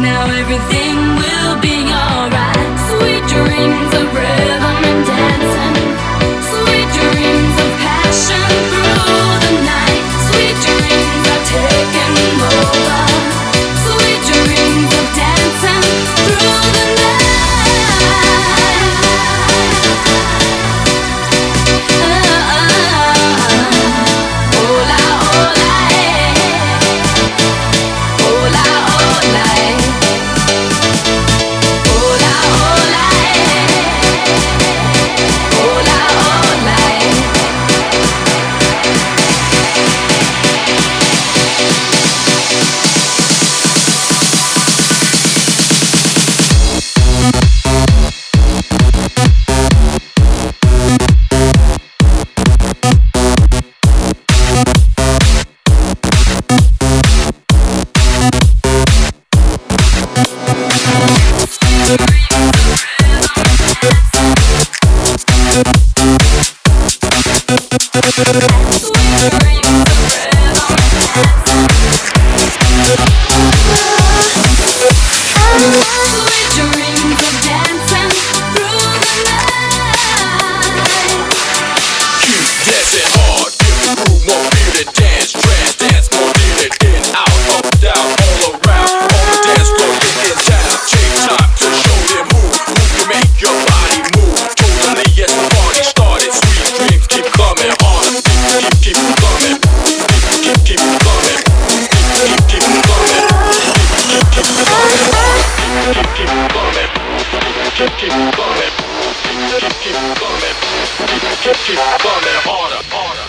Now everything will be alright. Sweet dreams of rhythm and dancing. Sweet dreams of passion through the night. Sweet dreams are taking over. Sweet dreams of dancing through the night. Hola, hola, hola, hola, hola, hola, hola, keep bumming harder.